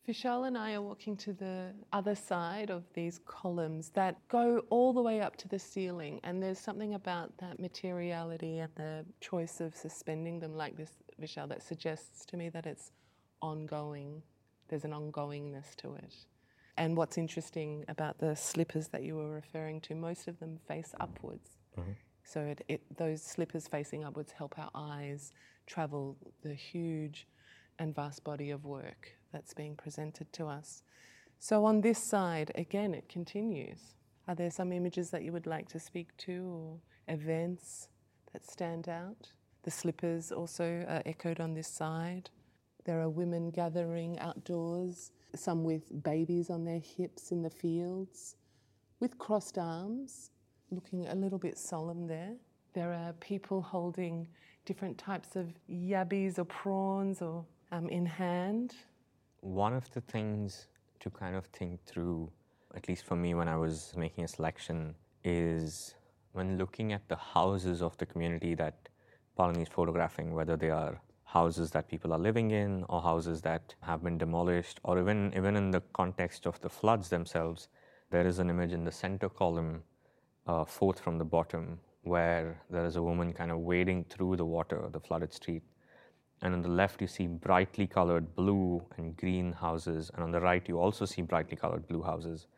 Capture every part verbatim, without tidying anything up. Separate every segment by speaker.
Speaker 1: Vishal and I are walking to the other side of these columns that go all the way up to the ceiling, and there's something about that materiality and the choice of suspending them like this, Vishal, that suggests to me that it's ongoing. There's an ongoingness to it. And what's interesting about the slippers that you were referring to, most of them face upwards. Mm-hmm. So it, it, those slippers facing upwards help our eyes travel the huge and vast body of work that's being presented to us. So on this side, again, it continues. Are there some images that you would like to speak to, or events that stand out? The slippers also are echoed on this side. There are women gathering outdoors, some with babies on their hips in the fields, with crossed arms, looking a little bit solemn there. There are people holding different types of yabbies or prawns or um, in hand.
Speaker 2: One of the things to kind of think through, at least for me when I was making a selection, is when looking at the houses of the community that Palani is photographing, whether they are houses that people are living in or houses that have been demolished, or even, even in the context of the floods themselves. There is an image in the center column, uh, fourth from the bottom, where there is a woman kind of wading through the water, the flooded street. And on the left, you see brightly colored blue and green houses. And on the right, you also see brightly colored blue houses.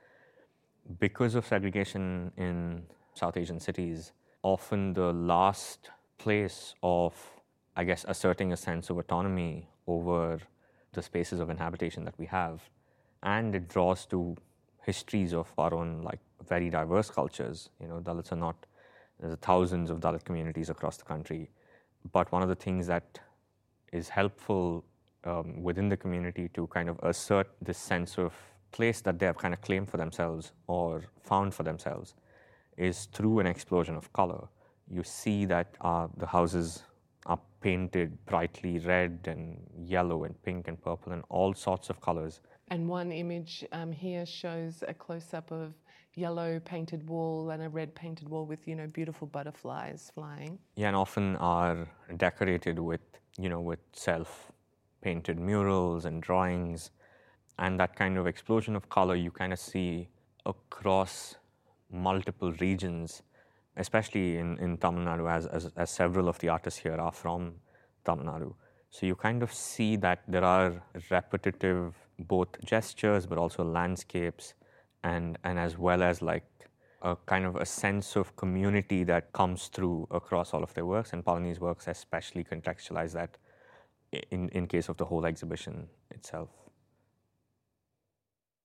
Speaker 2: Because of segregation in South Asian cities, often the last place of, I guess, asserting a sense of autonomy over the spaces of inhabitation that we have. And it draws to histories of our own, like, very diverse cultures. You know, Dalits are not, there's thousands of Dalit communities across the country. But one of the things that is helpful um, within the community to kind of assert this sense of place that they have kind of claimed for themselves or found for themselves is through an explosion of color. You see that uh, the houses are painted brightly red and yellow and pink and purple and all sorts of colors.
Speaker 1: And one image um, here shows a close-up of yellow painted wall and a red painted wall with, you know, beautiful butterflies flying.
Speaker 2: Yeah, and often are decorated with, you know, with self-painted murals and drawings. And that kind of explosion of color you kind of see across multiple regions, especially in, in Tamil Nadu, as, as, as several of the artists here are from Tamil Nadu. So you kind of see that there are repetitive both gestures but also landscapes, and, and as well as like a kind of a sense of community that comes through across all of their works, and Palani's works especially contextualize that in, in case of the whole exhibition itself.